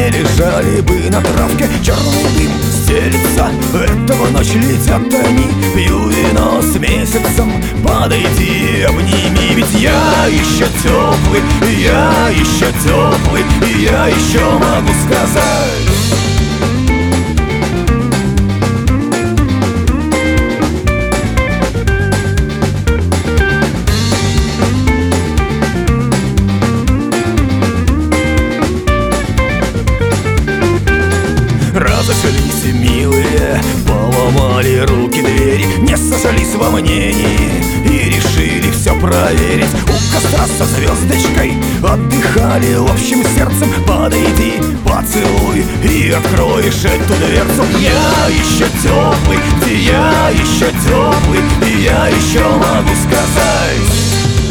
не лежали бы на травке. Черный дым стелится, этого ночь летят они. Пью вино с месяцем, подойди, обними. Ведь я еще теплый, я еще теплый, и я еще могу сказать. Разошлись милые, поломали руки двери, не сошлись во мнении и решили все проверить. У костра со звездочкой отдыхали общим сердцем. Подойди, поцелуй и откроешь эту дверцу. Я еще теплый, где я еще теплый, и я еще могу сказать.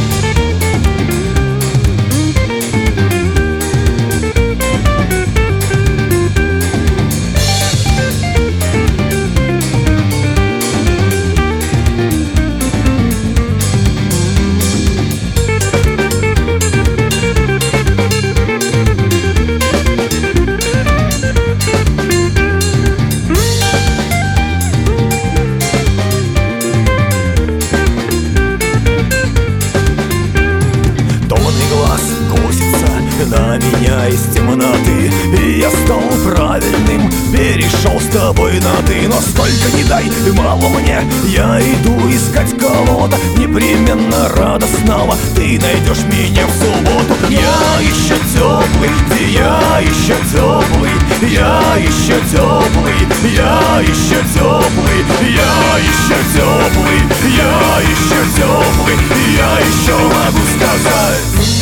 На меня из темноты, и я стал правильным, перешел с тобой на ты. Но сколько не дай, мало мне, я иду искать кого-то непременно радостного. Ты найдешь меня в субботу. Я еще теплый, где я еще теплый, я еще теплый, я еще теплый, я еще теплый, я еще теплый, я еще могу сказать.